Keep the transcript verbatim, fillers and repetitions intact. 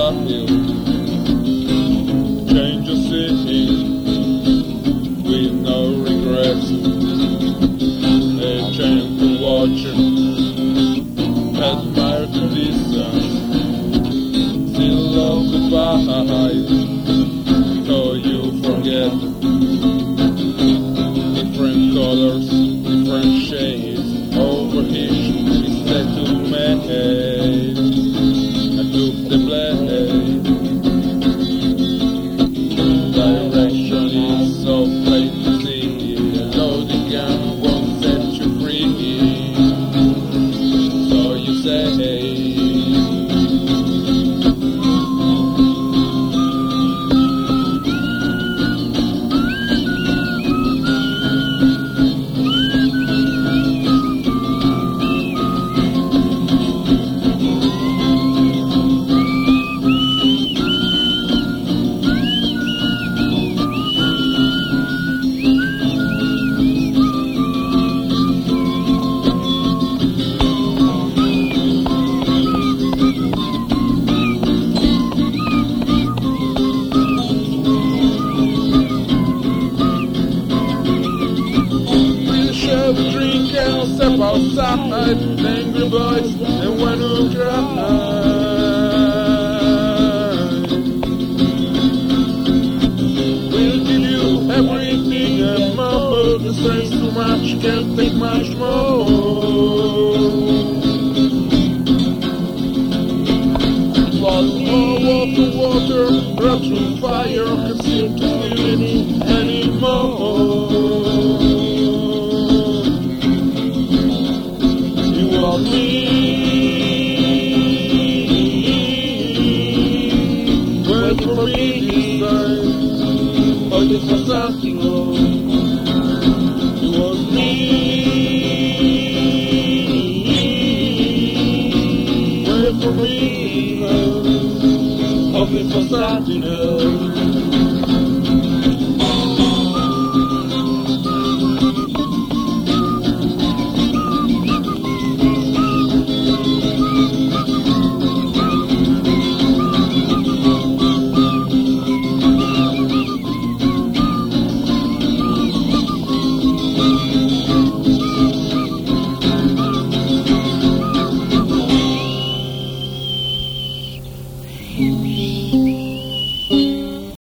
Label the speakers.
Speaker 1: style. Change the city with no regrets. A chance to watch it, admire the distance. Still love goodbye, so you forget. Different colors, different shades, over each is set to make. I took the blade. Direction is so plain to see. Loading gun won't set you free. So you say. Drink and step outside, angry boys, and when you cry, we'll give you everything and more. The stress too much, can't take much more. Lost more water, water, brought through fire, can't seem to feel it anymore. Me, wait for me inside. Oh, this was something wrong. It was me. Wait for me inside. Oh, this was something else.
Speaker 2: Thank you.